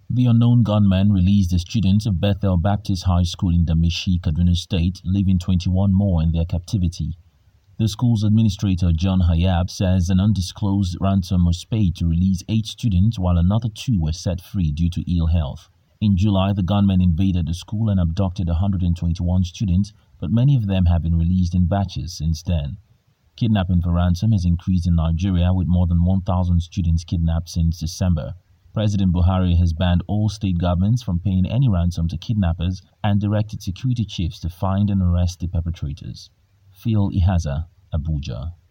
The unknown gunman released the students of Bethel Baptist High School in Damishi, Kaduna State, leaving 21 more in their captivity. The school's administrator, John Hayab, says an undisclosed ransom was paid to release 8 students while another 2 were set free due to ill health. In July, the gunmen invaded the school and abducted 121 students, but many of them have been released in batches since then. Kidnapping for ransom has increased in Nigeria, with more than 1,000 students kidnapped since December. President Buhari has banned all state governments from paying any ransom to kidnappers and directed security chiefs to find and arrest the perpetrators. Phil Ihaza, Abuja.